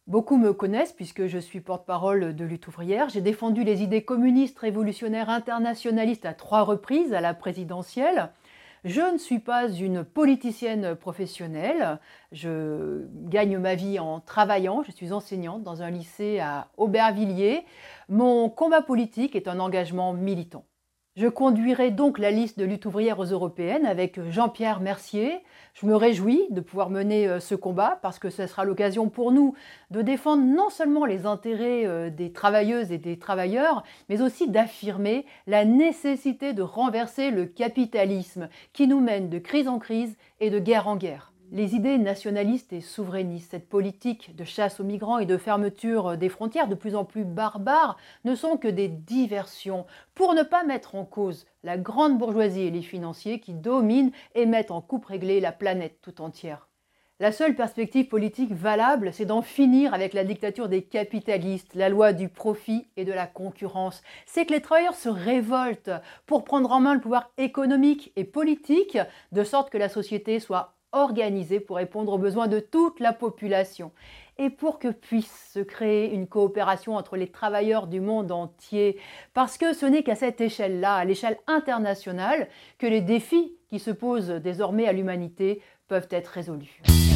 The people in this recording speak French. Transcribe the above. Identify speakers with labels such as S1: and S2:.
S1: Beaucoup me connaissent puisque je suis porte-parole de Lutte ouvrière. J'ai défendu les idées communistes, révolutionnaires, internationalistes à 3 reprises à la présidentielle. Je ne suis pas une politicienne professionnelle. Je gagne ma vie en travaillant. Je suis enseignante dans un lycée à Aubervilliers. Mon combat politique est un engagement militant. Je conduirai donc la liste de Lutte ouvrière aux européennes avec Jean-Pierre Mercier. Je me réjouis de pouvoir mener ce combat parce que ce sera l'occasion pour nous de défendre non seulement les intérêts des travailleuses et des travailleurs, mais aussi d'affirmer la nécessité de renverser le capitalisme qui nous mène de crise en crise et de guerre en guerre. Les idées nationalistes et souverainistes, cette politique de chasse aux migrants et de fermeture des frontières de plus en plus barbares, ne sont que des diversions pour ne pas mettre en cause la grande bourgeoisie et les financiers qui dominent et mettent en coupe réglée la planète tout entière. La seule perspective politique valable, c'est d'en finir avec la dictature des capitalistes, la loi du profit et de la concurrence. C'est que les travailleurs se révoltent pour prendre en main le pouvoir économique et politique, de sorte que la société soit organisée pour répondre aux besoins de toute la population et pour que puisse se créer une coopération entre les travailleurs du monde entier. Parce que ce n'est qu'à cette échelle-là, à l'échelle internationale, que les défis qui se posent désormais à l'humanité peuvent être résolus.